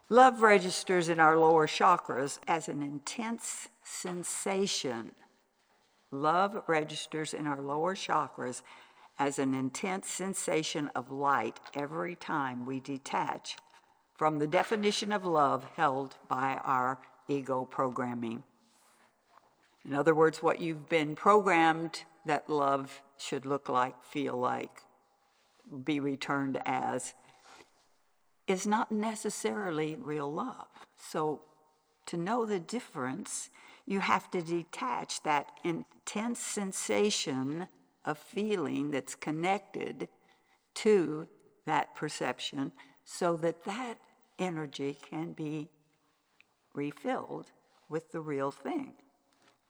Love registers in our lower chakras as an intense sensation. Love registers in our lower chakras as an intense sensation of light every time we detach from the definition of love held by our ego programming. In other words, what you've been programmed that love should look like, feel like, be returned as, is not necessarily real love. So to know the difference, you have to detach that intense sensation of feeling that's connected to that perception so that that energy can be refilled with the real thing.